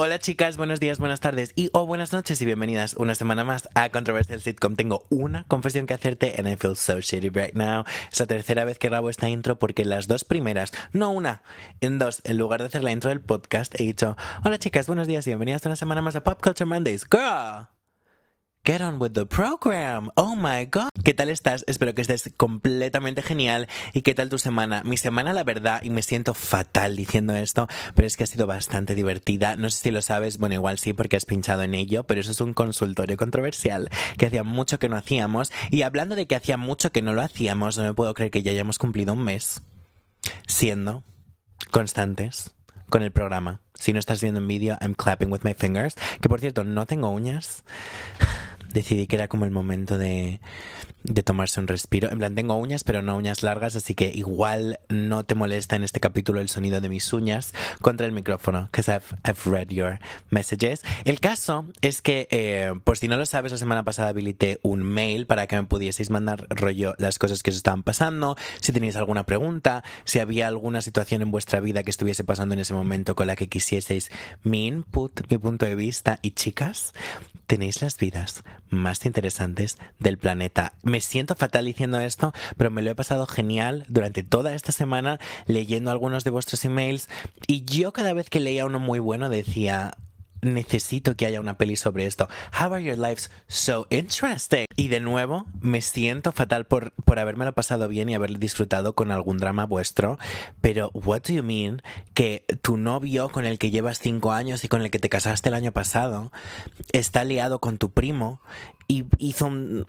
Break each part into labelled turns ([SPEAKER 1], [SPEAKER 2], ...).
[SPEAKER 1] Hola chicas, buenos días, buenas tardes y o buenas noches y bienvenidas una semana más a Controversial Sitcom. Tengo una confesión que hacerte and I feel so shitty right now. Es la tercera vez que grabo esta intro porque las dos primeras, no una, en dos, en lugar de hacer la intro del podcast, he dicho: hola chicas, buenos días y bienvenidas una semana más a Pop Culture Mondays. Girl, get on with the program. Oh my god. ¿Qué tal estás? Espero que estés completamente genial. ¿Y qué tal tu semana? Mi semana, la verdad, y me siento fatal diciendo esto, pero es que ha sido bastante divertida. No sé si lo sabes, bueno, igual sí porque has pinchado en ello, pero eso es un consultorio controversial que hacía mucho que no hacíamos. Y hablando de que hacía mucho que no lo hacíamos, no me puedo creer que ya hayamos cumplido un mes siendo constantes con el programa. Si no estás viendo en vídeo, I'm clapping with my fingers. Que por cierto, no tengo uñas. Decidí que era como el momento de tomarse un respiro. En plan, tengo uñas, pero no uñas largas, así que igual no te molesta en este capítulo el sonido de mis uñas contra el micrófono, because I've read your messages. El caso es que, por si no lo sabes, la semana pasada habilité un mail para que me pudieseis mandar rollo las cosas que os estaban pasando, si tenéis alguna pregunta, si había alguna situación en vuestra vida que estuviese pasando en ese momento con la que quisieseis mi input, mi punto de vista. Y chicas, tenéis las vidas más interesantes del planeta. Me siento fatal diciendo esto, pero me lo he pasado genial durante toda esta semana leyendo algunos de vuestros emails y yo cada vez que leía uno muy bueno decía: necesito que haya una peli sobre esto. How are your lives so interesting? Y de nuevo, me siento fatal por habérmelo pasado bien y haber disfrutado con algún drama vuestro. Pero, what do you mean? Que tu novio con el que llevas 5 años y con el que te casaste el año pasado está liado con tu primo y hizo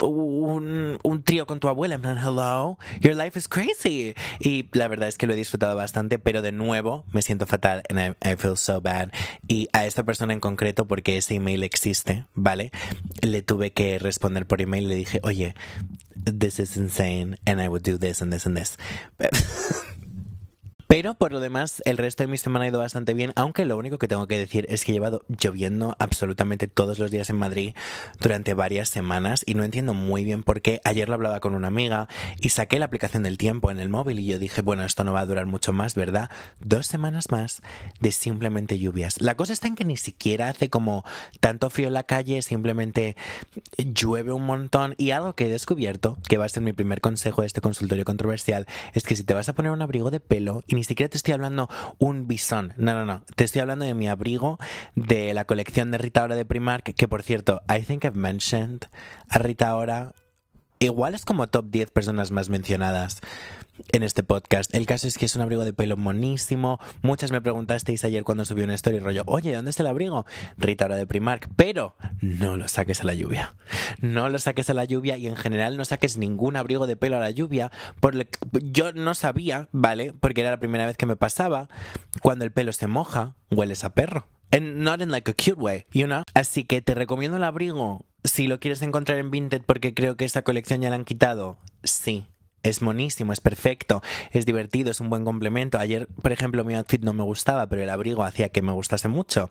[SPEAKER 1] un trío con tu abuela. En plan, hello, your life is crazy. Y la verdad es que lo he disfrutado bastante, pero de nuevo me siento fatal and I feel so bad. Y a esta persona en concreto, porque ese email existe, ¿vale? Le tuve que responder por email y le dije: oye, this is insane and I would do this and this and this. Pero por lo demás, el resto de mi semana ha ido bastante bien, aunque lo único que tengo que decir es que he llevado lloviendo absolutamente todos los días en Madrid durante varias semanas y no entiendo muy bien por qué. Ayer lo hablaba con una amiga y saqué la aplicación del tiempo en el móvil y yo dije: bueno, esto no va a durar mucho más, ¿verdad? 2 semanas más de simplemente lluvias. La cosa está en que ni siquiera hace como tanto frío en la calle, simplemente llueve un montón. Y algo que he descubierto, que va a ser mi primer consejo de este consultorio controversial, es que si te vas a poner un abrigo de pelo, y ni siquiera te estoy hablando un bisón, no, te estoy hablando de mi abrigo de la colección de Rita Ora de Primark, que por cierto, I think I've mentioned a Rita Ora. Igual es como top 10 personas más mencionadas en este podcast. El caso es que es un abrigo de pelo monísimo. Muchas me preguntasteis ayer cuando subí una story rollo: oye, ¿dónde está el abrigo? Rita Ora de Primark. Pero no lo saques a la lluvia. No lo saques a la lluvia y en general no saques ningún abrigo de pelo a la lluvia. Yo no sabía, ¿vale? Porque era la primera vez que me pasaba. Cuando el pelo se moja, hueles a perro. And not in like a cute way, you know? Así que te recomiendo el abrigo si lo quieres encontrar en Vinted, porque creo que esta colección ya la han quitado. Sí. Es monísimo, es perfecto, es divertido, es un buen complemento. Ayer, por ejemplo, mi outfit no me gustaba, pero el abrigo hacía que me gustase mucho.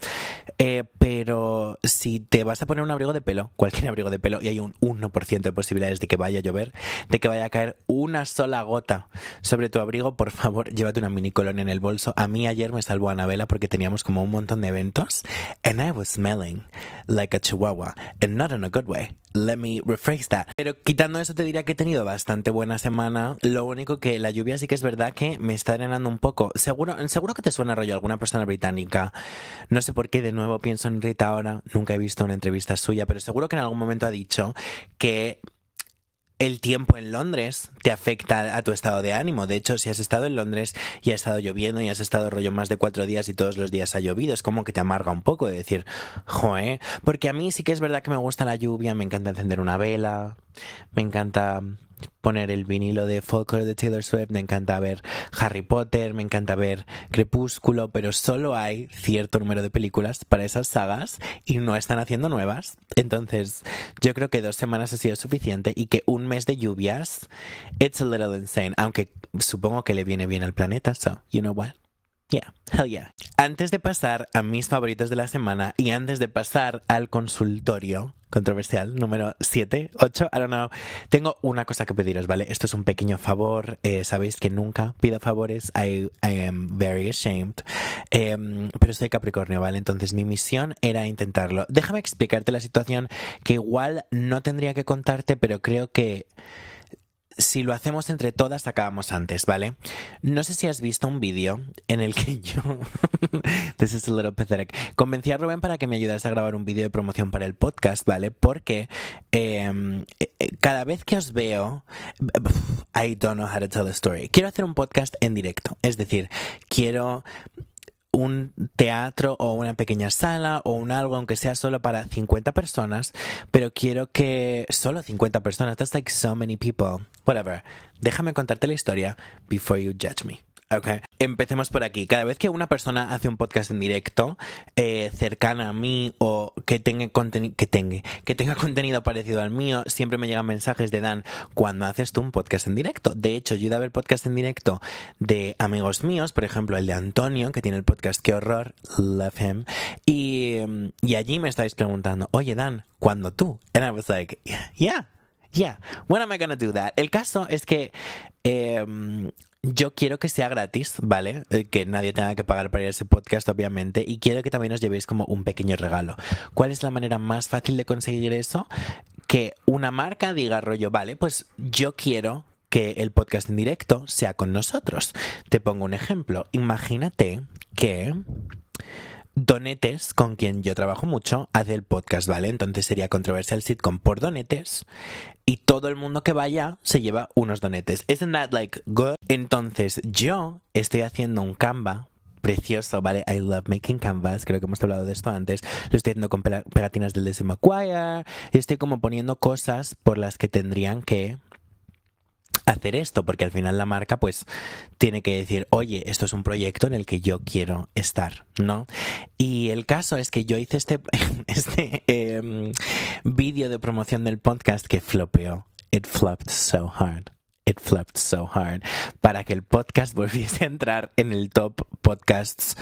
[SPEAKER 1] Pero si te vas a poner un abrigo de pelo, cualquier abrigo de pelo, y hay un 1% de posibilidades de que vaya a llover, de que vaya a caer una sola gota sobre tu abrigo, por favor, llévate una mini colonia en el bolso. A mí ayer me salvó Anabela porque teníamos como un montón de eventos and I was smelling like a chihuahua and not in a good way. Let me rephrase that. Pero quitando eso, te diría que he tenido bastante buena semana. Lo único que la lluvia sí que es verdad que me está drenando un poco. Seguro que te suena rollo alguna persona británica. No sé por qué de nuevo pienso en Rita ahora. Nunca he visto una entrevista suya, pero seguro que en algún momento ha dicho que el tiempo en Londres te afecta a tu estado de ánimo. De hecho, si has estado en Londres y ha estado lloviendo y has estado rollo más de 4 días y todos los días ha llovido, es como que te amarga un poco de decir: joe, porque a mí sí que es verdad que me gusta la lluvia, me encanta encender una vela, me encanta poner el vinilo de Folklore de Taylor Swift, me encanta ver Harry Potter, me encanta ver Crepúsculo, pero solo hay cierto número de películas para esas sagas y no están haciendo nuevas. Entonces, yo creo que 2 semanas ha sido suficiente y que un mes de lluvias, it's a little insane, aunque supongo que le viene bien al planeta, so, you know what? Yeah, hell yeah. Antes de pasar a mis favoritos de la semana y antes de pasar al consultorio controversial número 7, 8, I don't know, tengo una cosa que pediros, ¿vale? Esto es un pequeño favor. Sabéis que nunca pido favores. I am very ashamed. Pero soy Capricornio, ¿vale? Entonces mi misión era intentarlo. Déjame explicarte la situación que igual no tendría que contarte, pero creo que si lo hacemos entre todas, acabamos antes, ¿vale? No sé si has visto un vídeo en el que yo... This is a little pathetic. Convencí a Rubén para que me ayudase a grabar un vídeo de promoción para el podcast, ¿vale? Porque cada vez que os veo... I don't know how to tell the story. Quiero hacer un podcast en directo. Es decir, quiero un teatro o una pequeña sala o un algo, aunque sea solo para 50 personas, pero quiero que solo 50 personas, that's like so many people, whatever. Déjame contarte la historia before you judge me. Okay. Empecemos por aquí. Cada vez que una persona hace un podcast en directo cercana a mí o que tenga contenido parecido al mío, siempre me llegan mensajes de Dan, ¿cuándo haces tú un podcast en directo? De hecho, yo he ido a ver podcast en directo de amigos míos, por ejemplo el de Antonio, que tiene el podcast Qué Horror, love him, y allí me estáis preguntando, oye Dan, ¿cuándo tú? And I was like, yeah, when am I gonna do that? El caso es que yo quiero que sea gratis, ¿vale? Que nadie tenga que pagar para ir a ese podcast, obviamente. Y quiero que también os llevéis como un pequeño regalo. ¿Cuál es la manera más fácil de conseguir eso? Que una marca diga rollo, vale, pues yo quiero que el podcast en directo sea con nosotros. Te pongo un ejemplo. Imagínate que Donetes, con quien yo trabajo mucho, hace el podcast, ¿vale? Entonces sería Controversial Sitcom por Donetes y todo el mundo que vaya se lleva unos donetes. Isn't that like good? Entonces yo estoy haciendo un Canva precioso, ¿vale? I love making canvas, creo que hemos hablado de esto antes. Lo estoy haciendo con pegatinas del Lizzie McGuire y estoy como poniendo cosas por las que tendrían que hacer esto, porque al final la marca pues tiene que decir, oye, esto es un proyecto en el que yo quiero estar, ¿no? Y el caso es que yo hice este vídeo de promoción del podcast que flopeó. It flopped so hard. It flopped so hard. Para que el podcast volviese a entrar en el top podcasts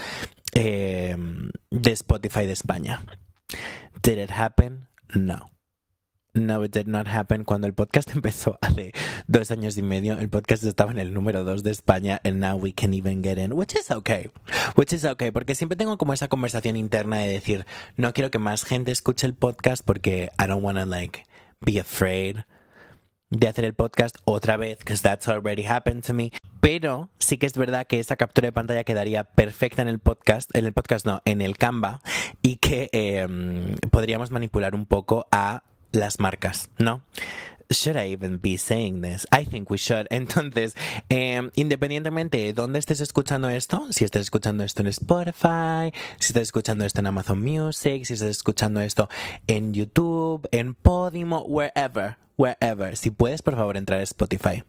[SPEAKER 1] de Spotify de España. Did it happen? No. No, it did not happen. Cuando el podcast empezó hace 2 años y medio, el podcast estaba en el número 2 de España and now we can even get in, which is okay. Which is okay, porque siempre tengo como esa conversación interna de decir, no quiero que más gente escuche el podcast porque I don't wanna like be afraid de hacer el podcast otra vez, because that's already happened to me. Pero sí que es verdad que esa captura de pantalla quedaría perfecta en el podcast no, en el Canva, y que podríamos manipular un poco a las marcas, ¿no? Should I even be saying this? I think we should. Entonces, independientemente de dónde estés escuchando esto, si estás escuchando esto en Spotify, si estás escuchando esto en Amazon Music, si estás escuchando esto en YouTube, en Podimo, wherever, si puedes, por favor, entrar a Spotify,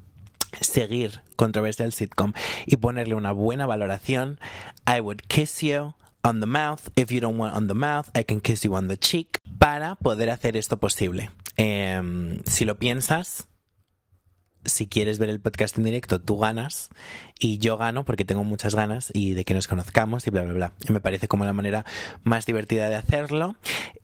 [SPEAKER 1] seguir Controversial Sitcom y ponerle una buena valoración, I would kiss you on the mouth. If you don't want on the mouth, I can kiss you on the cheek, para poder hacer esto posible. Si lo piensas, si quieres ver el podcast en directo, tú ganas y yo gano porque tengo muchas ganas y de que nos conozcamos y bla, bla, bla. Y me parece como la manera más divertida de hacerlo.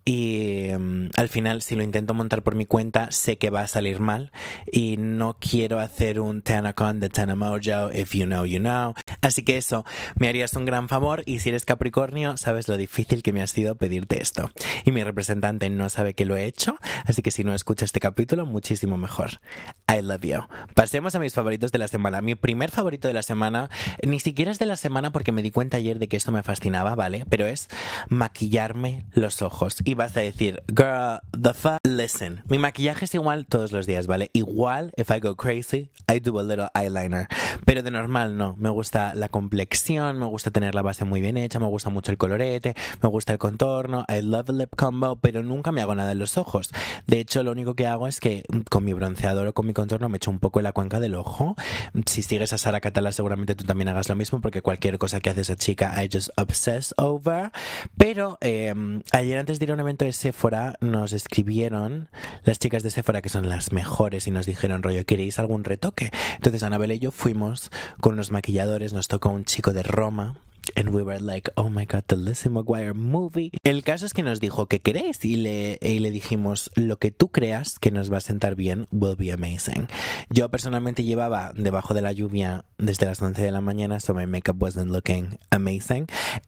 [SPEAKER 1] Y al final, si lo intento montar por mi cuenta, sé que va a salir mal y no quiero hacer un TanaCon de Tana Mojo, if you know, you know. Así que eso, me harías un gran favor, y si eres Capricornio, sabes lo difícil que me ha sido pedirte esto. Y mi representante no sabe que lo he hecho, así que si no escucha este capítulo, muchísimo mejor. I love you. Pasemos a mis favoritos de la semana. Mi primer favorito de la semana, ni siquiera es de la semana porque me di cuenta ayer de que esto me fascinaba, ¿vale? Pero es maquillarme los ojos. Y vas a decir, girl, the fuck, listen. Mi maquillaje es igual todos los días, ¿vale? Igual, if I go crazy, I do a little eyeliner. Pero de normal no. Me gusta la complexión, me gusta tener la base muy bien hecha, me gusta mucho el colorete, me gusta el contorno, I love a lip combo, pero nunca me hago nada en los ojos. De hecho, lo único que hago es que con mi bronceador o con mi contorno me echo un poco en la cuenca del ojo. Si sigues a Sara Catala, seguramente tú también hagas lo mismo, porque cualquier cosa que hace esa chica, I just obsess over. Pero ayer, antes de ir a un evento de Sephora nos escribieron las chicas de Sephora, que son las mejores, y nos dijeron, rollo, ¿queréis algún retoque? Entonces Anabel y yo fuimos con unos maquilladores, nos tocó un chico de Roma. And we were like, oh my god, the Lizzie McGuire movie. El caso es que nos dijo, ¿qué queréis? Y le dijimos, lo que tú creas que nos va a sentar bien will be amazing. Yo personalmente llevaba debajo de la lluvia desde las 11 de la mañana, so my makeup wasn't looking amazing.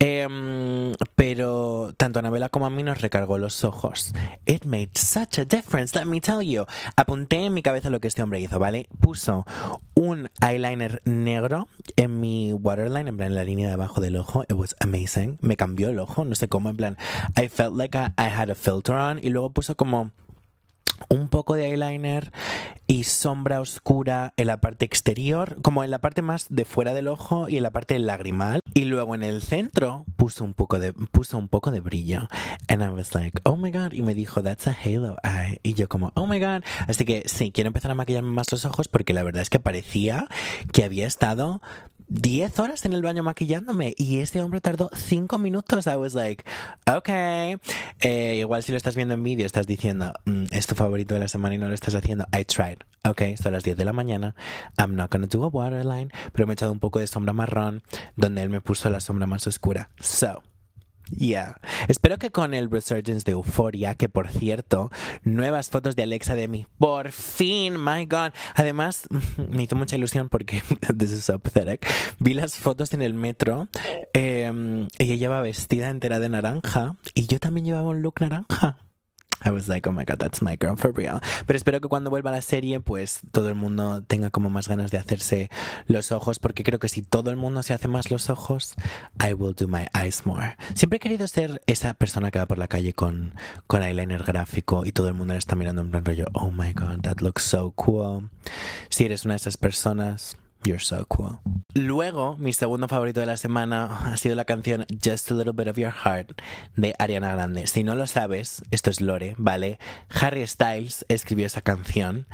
[SPEAKER 1] Pero tanto a Anabela como a mí nos recargó los ojos. It made such a difference, let me tell you. Apunté en mi cabeza lo que este hombre hizo, ¿vale? Puso un eyeliner negro en mi waterline, en plan en la línea de abajo del ojo. It was amazing. Me cambió el ojo, no sé cómo, en plan I felt like I had a filter on. Y luego puso como un poco de eyeliner y sombra oscura en la parte exterior, como en la parte más de fuera del ojo y en la parte del lagrimal. Y luego en el centro puso un poco de brillo. And I was like, oh my god. Y me dijo, that's a halo eye. Y yo como, oh my god. Así que sí, quiero empezar a maquillarme más los ojos porque la verdad es que parecía que había estado 10 horas en el baño maquillándome y este hombre tardó 5 minutos. I was like, okay. Igual si lo estás viendo en vídeo estás diciendo, es tu favorito de la semana y no lo estás haciendo. I tried. Okay, son las 10 de la mañana. I'm not gonna do a waterline. Pero me he echado un poco de sombra marrón donde él me puso la sombra más oscura. So, yeah. Espero que con el resurgence de Euphoria, que por cierto, nuevas fotos de Alexa de mí. Por fin, my God. Además, me hizo mucha ilusión porque, this is so pathetic, vi las fotos en el metro. Ella llevaba vestida entera de naranja y yo también llevaba un look naranja. I was like, oh my god, that's my girl for real. Pero espero que cuando vuelva a la serie, pues todo el mundo tenga como más ganas de hacerse los ojos, porque creo que si todo el mundo se hace más los ojos, I will do my eyes more. Siempre he querido ser esa persona que va por la calle con eyeliner gráfico y todo el mundo le está mirando en plan rollo, oh my god, that looks so cool. Si eres una de esas personas, you're so cool. Luego, mi segundo favorito de la semana ha sido la canción Just a Little Bit of Your Heart de Ariana Grande. Si no lo sabes, esto es lore, ¿vale? Harry Styles escribió esa canción.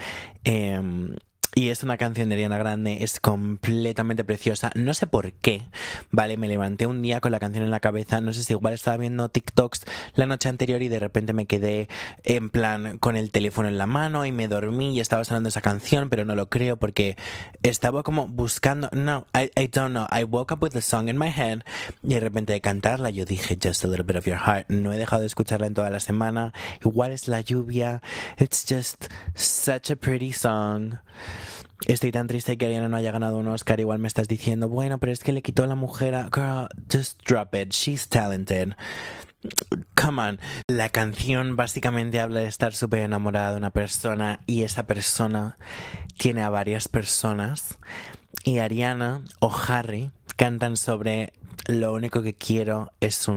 [SPEAKER 1] Y es una canción de Ariana Grande, es completamente preciosa. No sé por qué, ¿vale? Me levanté un día con la canción en la cabeza. No sé si igual estaba viendo TikToks la noche anterior y de repente me quedé en plan con el teléfono en la mano y me dormí y estaba sonando esa canción, pero no lo creo porque estaba como buscando... No, I don't know. I woke up with the song in my head y de repente de cantarla yo dije Just a Little Bit of Your Heart. No he dejado de escucharla en toda la semana. Igual es la lluvia. It's just such a pretty song. Estoy tan triste que Ariana no haya ganado un Oscar. Igual me estás diciendo, bueno, pero es que le quitó la mujer a... Girl, just drop it. She's talented. Come on. La canción básicamente habla de estar súper enamorada de una persona y esa persona tiene a varias personas. Y Ariana o Harry cantan sobre lo único que quiero es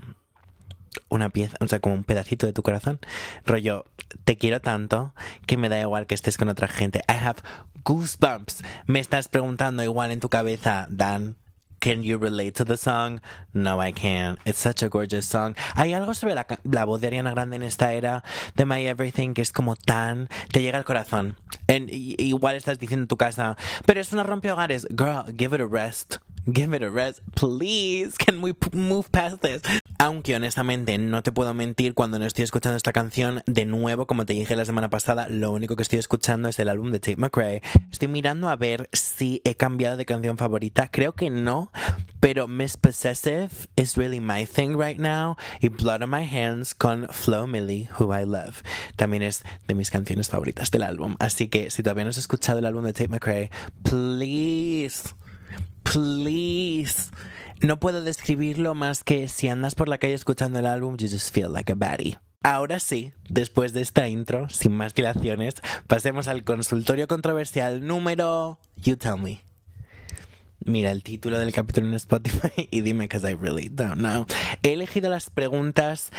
[SPEAKER 1] una pieza, o sea, como un pedacito de tu corazón. Rollo, te quiero tanto que me da igual que estés con otra gente. I have goosebumps. Me estás preguntando igual en tu cabeza, Dan, can you relate to the song? No, I can't. It's such a gorgeous song. Hay algo sobre la voz de Ariana Grande en esta era de My Everything que es como tan... te llega al corazón. Igual estás diciendo en tu casa, pero es una rompehogares. Girl, give it a rest. Give it a rest, please. Can we move past this? Aunque honestamente no te puedo mentir, cuando no estoy escuchando esta canción, de nuevo, como te dije la semana pasada, lo único que estoy escuchando es el álbum de Tate McRae. Estoy mirando a ver si he cambiado de canción favorita. Creo que no, pero Miss Possessive is really my thing right now. Y Blood on My Hands con Flo Milli, Who I Love. También es de mis canciones favoritas del álbum. Así que si todavía no has escuchado el álbum de Tate McRae, please. No puedo describirlo más que si andas por la calle escuchando el álbum, you just feel like a baddie. Ahora sí, después de esta intro, sin más dilaciones, pasemos al consultorio controversial número... You tell me. Mira el título del capítulo en Spotify y dime, because I really don't know. He elegido las preguntas...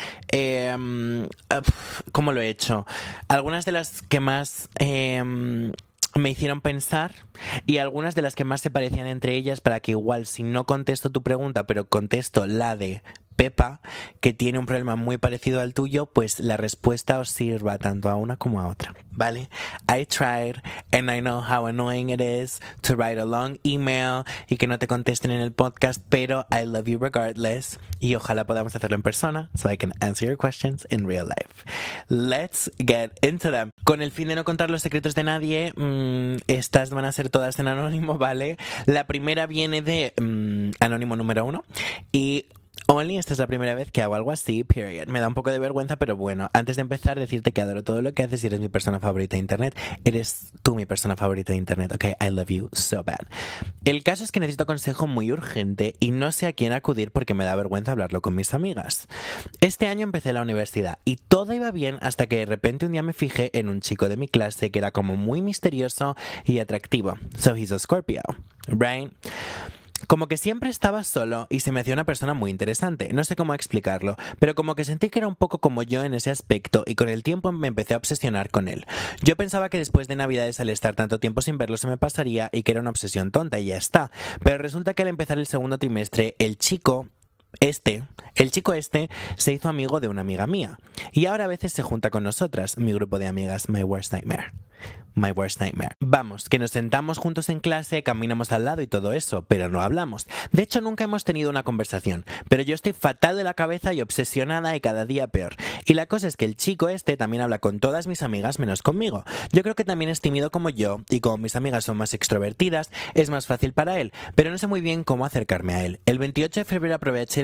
[SPEAKER 1] ¿cómo lo he hecho? Algunas de las que más... me hicieron pensar y algunas de las que más se parecían entre ellas para que igual si no contesto tu pregunta pero contesto la de Pepa, que tiene un problema muy parecido al tuyo, pues la respuesta os sirva tanto a una como a otra, ¿vale? I tried and I know how annoying it is to write a long email y que no te contesten en el podcast, pero I love you regardless y ojalá podamos hacerlo en persona so I can answer your questions in real life. Let's get into them. Con el fin de no contar los secretos de nadie, estas van a ser todas en anónimo, ¿vale? La primera viene de anónimo número 1 y Only, esta es la primera vez que hago algo así, period. Me da un poco de vergüenza, pero bueno, antes de empezar, decirte que adoro todo lo que haces y eres mi persona favorita de internet. Eres tú mi persona favorita de internet, ok? I love you so bad. El caso es que necesito consejo muy urgente y no sé a quién acudir porque me da vergüenza hablarlo con mis amigas. Este año empecé la universidad y todo iba bien hasta que de repente un día me fijé en un chico de mi clase que era como muy misterioso y atractivo. So he's a Scorpio, right? Como que siempre estaba solo y se me hacía una persona muy interesante. No sé cómo explicarlo, pero como que sentí que era un poco como yo en ese aspecto y con el tiempo me empecé a obsesionar con él. Yo pensaba que después de Navidades al estar tanto tiempo sin verlo se me pasaría y que era una obsesión tonta y ya está. Pero resulta que al empezar el segundo trimestre, el chico este se hizo amigo de una amiga mía y ahora a veces se junta con nosotras, mi grupo de amigas, My Worst Nightmare. My worst nightmare. Vamos, que nos sentamos juntos en clase, caminamos al lado y todo eso, pero no hablamos. De hecho, nunca hemos tenido una conversación, pero yo estoy fatal de la cabeza y obsesionada y cada día peor. Y la cosa es que el chico este también habla con todas mis amigas menos conmigo. Yo creo que también es tímido como yo y como mis amigas son más extrovertidas, es más fácil para él, pero no sé muy bien cómo acercarme a él. El 28 de febrero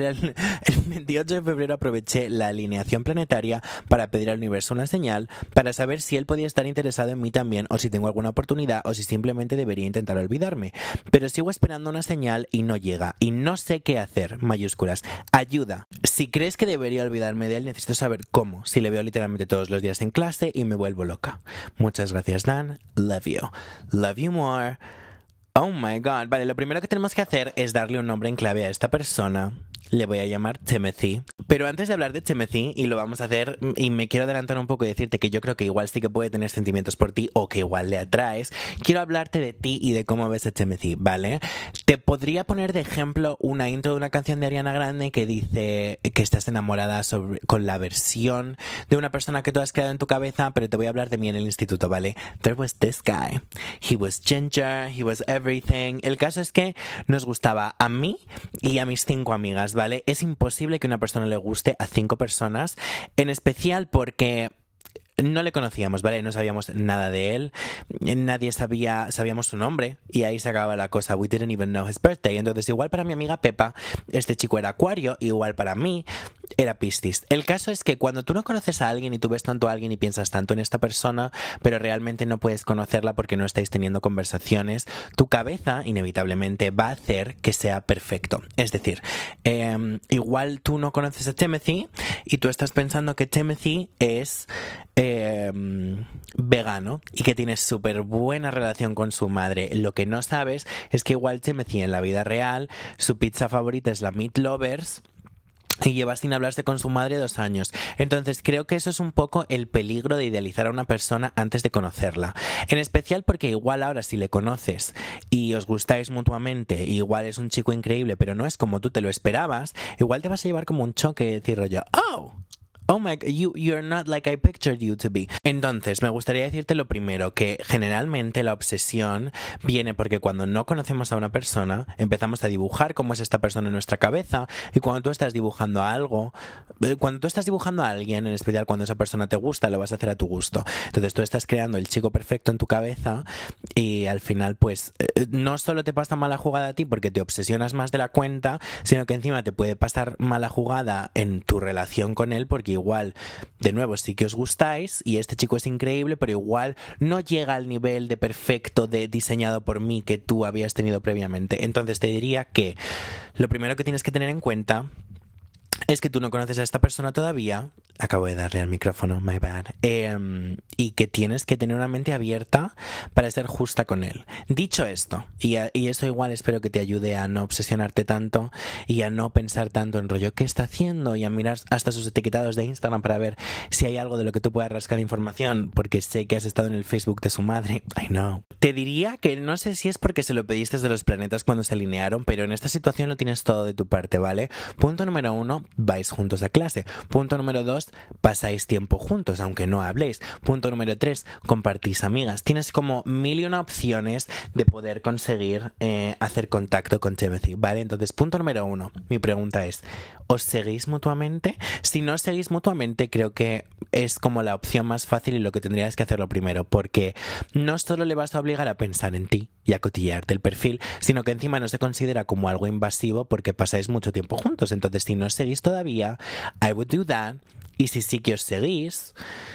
[SPEAKER 1] aproveché la alineación planetaria para pedir al universo una señal para saber si él podía estar interesado en mí también o si tengo alguna oportunidad o si simplemente debería intentar olvidarme. Pero sigo esperando una señal y no llega y no sé qué hacer, mayúsculas. Ayuda. Si crees que debería olvidarme de él, necesito saber cómo. Si le veo literalmente todos los días en clase y me vuelvo loca. Muchas gracias, Dan. Love you. Love you more. Oh my God. Vale, lo primero que tenemos que hacer es darle un nombre en clave a esta persona. Le voy a llamar Timothy. Pero antes de hablar de Timothy, y lo vamos a hacer, y me quiero adelantar un poco y decirte que yo creo que igual sí que puede tener sentimientos por ti o que igual le atraes, quiero hablarte de ti y de cómo ves a Timothy, ¿vale? Te podría poner de ejemplo una intro de una canción de Ariana Grande que dice que estás enamorada con la versión de una persona que tú has creado en tu cabeza, pero te voy a hablar de mí en el instituto, ¿vale? There was this guy. He was ginger, he was everything. El caso es que nos gustaba a mí y a mis 5 amigas, ¿vale? Es imposible que una persona le guste a 5 personas, en especial porque no le conocíamos, ¿vale? No sabíamos nada de él, sabíamos su nombre y ahí se acababa la cosa. We didn't even know his birthday. Entonces, igual para mi amiga Pepa, este chico era Acuario, igual para mí era Piscis. El caso es que cuando tú no conoces a alguien y tú ves tanto a alguien y piensas tanto en esta persona, pero realmente no puedes conocerla porque no estáis teniendo conversaciones, tu cabeza inevitablemente va a hacer que sea perfecto. Es decir, igual tú no conoces a Timothy y tú estás pensando que Timothy es vegano y que tiene súper buena relación con su madre. Lo que no sabes es que igual Timothy en la vida real, su pizza favorita es la Meat Lovers y lleva sin hablarse con su madre 2 años. Entonces creo que eso es un poco el peligro de idealizar a una persona antes de conocerla. En especial porque igual ahora si le conoces y os gustáis mutuamente, igual es un chico increíble, pero no es como tú te lo esperabas, igual te vas a llevar como un choque y decir rollo, Oh my God, you're not like I pictured you to be. Entonces, me gustaría decirte lo primero, que generalmente la obsesión viene porque cuando no conocemos a una persona, empezamos a dibujar cómo es esta persona en nuestra cabeza, y cuando tú estás dibujando cuando tú estás dibujando a alguien, en especial cuando esa persona te gusta, lo vas a hacer a tu gusto. Entonces, tú estás creando el chico perfecto en tu cabeza y al final, pues, no solo te pasa mala jugada a ti porque te obsesionas más de la cuenta, sino que encima te puede pasar mala jugada en tu relación con él porque igual, de nuevo, sí que os gustáis y este chico es increíble, pero igual no llega al nivel de perfecto de diseñado por mí que tú habías tenido previamente. Entonces te diría que lo primero que tienes que tener en cuenta es que tú no conoces a esta persona todavía, acabo de darle al micrófono, my bad. Y que tienes que tener una mente abierta para ser justa con él. Dicho esto, y eso igual espero que te ayude a no obsesionarte tanto y a no pensar tanto en rollo qué está haciendo y a mirar hasta sus etiquetados de Instagram para ver si hay algo de lo que tú puedas rascar información, porque sé que has estado en el Facebook de su madre. I know. Te diría que no sé si es porque se lo pediste de los planetas cuando se alinearon, pero en esta situación lo tienes todo de tu parte, ¿vale? Punto número 1, vais juntos a clase. Punto número 2, pasáis tiempo juntos, aunque no habléis. Punto número 3, compartís amigas. Tienes como mil y una opciones de poder conseguir hacer contacto con Timothy, ¿vale? Entonces, punto número 1, mi pregunta es, ¿os seguís mutuamente? Si no os seguís mutuamente, creo que es como la opción más fácil y lo que tendrías que hacerlo primero, porque no solo le vas a obligar a pensar en ti y a cotillearte el perfil, sino que encima no se considera como algo invasivo porque pasáis mucho tiempo juntos. Entonces, si no os seguís todavía, I would do that. Y si sí que os seguís,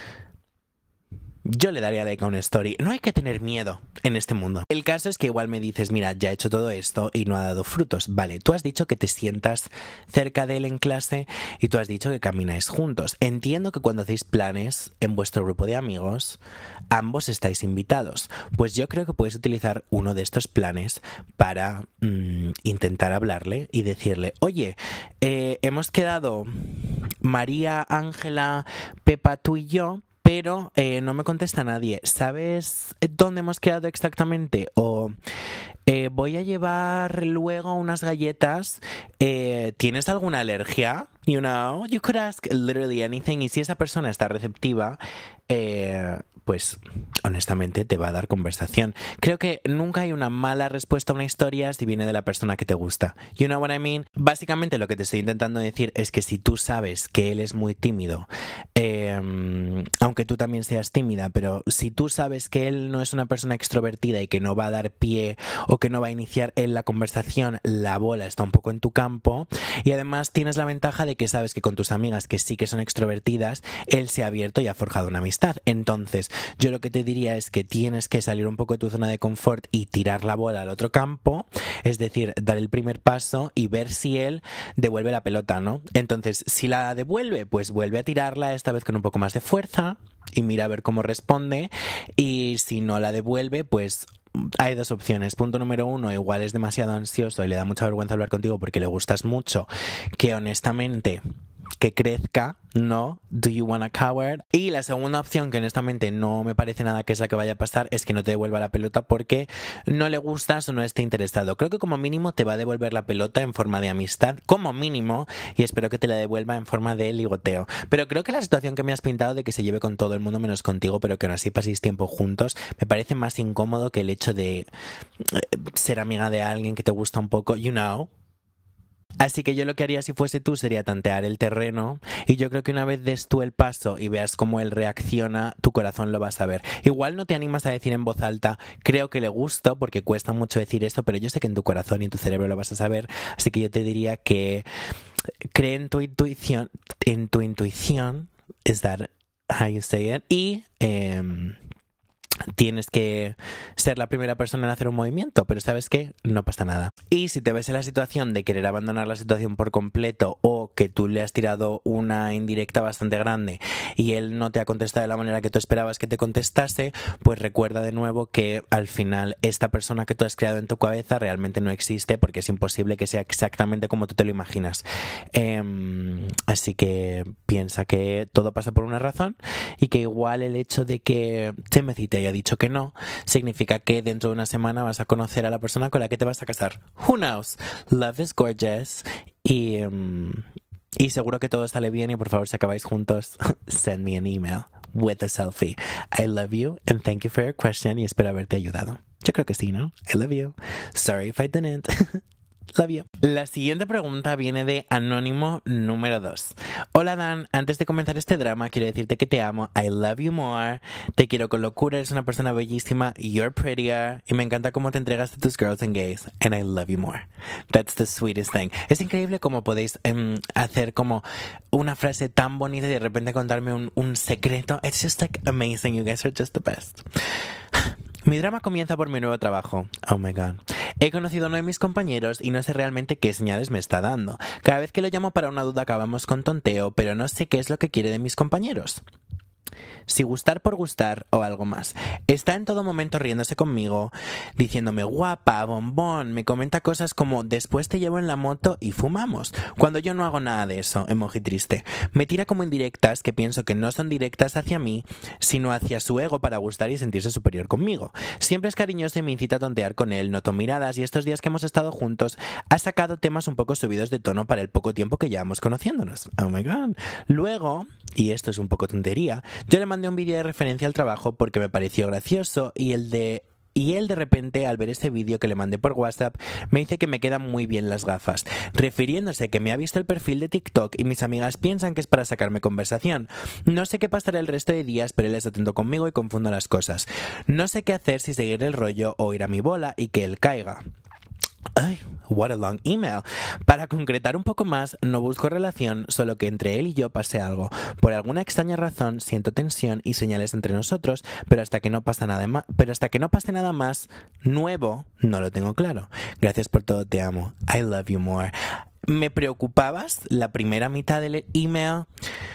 [SPEAKER 1] yo le daría like a una story. No hay que tener miedo en este mundo. El caso es que igual me dices, mira, ya he hecho todo esto y no ha dado frutos. Vale, tú has dicho que te sientas cerca de él en clase y tú has dicho que camináis juntos. Entiendo que cuando hacéis planes en vuestro grupo de amigos, ambos estáis invitados. Pues yo creo que puedes utilizar uno de estos planes para intentar hablarle y decirle, oye, hemos quedado María, Ángela, Pepa, tú y yo, pero no me contesta nadie. ¿Sabes dónde hemos quedado exactamente? O voy a llevar luego unas galletas. ¿Tienes alguna alergia? You know, you could ask literally anything. Y si esa persona está receptiva, pues honestamente te va a dar conversación. Creo que nunca hay una mala respuesta a una historia si viene de la persona que te gusta. You know what I mean? Básicamente lo que te estoy intentando decir es que si tú sabes que él es muy tímido, aunque tú también seas tímida, pero si tú sabes que él no es una persona extrovertida y que no va a dar pie o que no va a iniciar en la conversación, la bola está un poco en tu campo y además tienes la ventaja de que sabes que con tus amigas que sí que son extrovertidas, él se ha abierto y ha forjado una amistad. Entonces, yo lo que te diría es que tienes que salir un poco de tu zona de confort y tirar la bola al otro campo, es decir, dar el primer paso y ver si él devuelve la pelota, ¿no? Entonces, si la devuelve, pues vuelve a tirarla, esta vez con un poco más de fuerza y mira a ver cómo responde, y si no la devuelve, pues hay dos opciones. Punto número 1, igual es demasiado ansioso y le da mucha vergüenza hablar contigo porque le gustas mucho, que honestamente que crezca, ¿no? Do you want a coward? Y la segunda opción, que honestamente no me parece nada que es la que vaya a pasar, es que no te devuelva la pelota porque no le gustas o no esté interesado. Creo que como mínimo te va a devolver la pelota en forma de amistad, como mínimo, y espero que te la devuelva en forma de ligoteo. Pero creo que la situación que me has pintado de que se lleve con todo el mundo menos contigo, pero que aún así paséis tiempo juntos, me parece más incómodo que el hecho de ser amiga de alguien que te gusta un poco, you know. Así que yo lo que haría si fuese tú sería tantear el terreno, y yo creo que una vez des tú el paso y veas cómo él reacciona, tu corazón lo va a saber. Igual no te animas a decir en voz alta, creo que le gusto, porque cuesta mucho decir esto, pero yo sé que en tu corazón y en tu cerebro lo vas a saber, así que yo te diría que cree en tu intuición, is that how you say it? Y tienes que ser la primera persona en hacer un movimiento, pero ¿sabes qué? No pasa nada. Y si te ves en la situación de querer abandonar la situación por completo, o que tú le has tirado una indirecta bastante grande y él no te ha contestado de la manera que tú esperabas que te contestase, pues recuerda de nuevo que al final esta persona que tú has creado en tu cabeza realmente no existe, porque es imposible que sea exactamente como tú te lo imaginas. Así que piensa que todo pasa por una razón, y que igual el hecho de que Timothy te haya dicho que no significa que dentro de una semana vas a conocer a la persona con la que te vas a casar. Who knows? Love is gorgeous. Y seguro que todo sale bien, y por favor, si acabáis juntos, send me an email with a selfie. I love you and thank you for your question, y espero haberte ayudado. Yo creo que sí, ¿no? I love you. Sorry if I didn't. Love you. La siguiente pregunta viene de Anónimo número 2. Hola Dan, antes de comenzar este drama quiero decirte que te amo. I love you more. Te quiero con locura, eres una persona bellísima. You're prettier. Y me encanta cómo te entregas a tus girls and gays. And I love you more. That's the sweetest thing. Es increíble cómo podéis hacer como una frase tan bonita y de repente contarme un secreto. It's just like amazing. You guys are just the best. Mi drama comienza por mi nuevo trabajo. Oh my god. He conocido a uno de mis compañeros y no sé realmente qué señales me está dando. Cada vez que lo llamo para una duda acabamos con tonteo, pero no sé qué es lo que quiere de mis compañeros. Si gustar por gustar o algo más. Está en todo momento riéndose conmigo, diciéndome guapa, bombón, me comenta cosas como después te llevo en la moto y fumamos, cuando yo no hago nada de eso, emoji triste. Me tira como indirectas que pienso que no son directas hacia mí, sino hacia su ego para gustar y sentirse superior conmigo. Siempre es cariñoso y me incita a tontear con él, noto miradas y estos días que hemos estado juntos ha sacado temas un poco subidos de tono para el poco tiempo que llevamos conociéndonos. Oh my god. Luego, y esto es un poco tontería, yo le mandé un vídeo de referencia al trabajo porque me pareció gracioso y él de repente, al ver este vídeo que le mandé por WhatsApp, me dice que me quedan muy bien las gafas, refiriéndose que me ha visto el perfil de TikTok y mis amigas piensan que es para sacarme conversación. No sé qué pasará el resto de días, pero él es atento conmigo y confundo las cosas. No sé qué hacer, si seguir el rollo o ir a mi bola y que él caiga. Ay, what a long email. Para concretar un poco más, no busco relación, solo que entre él y yo pase algo. Por alguna extraña razón siento tensión y señales entre nosotros, pero hasta que no pase nada más nuevo, no lo tengo claro. Gracias por todo, te amo. I love you more. Me preocupabas la primera mitad del email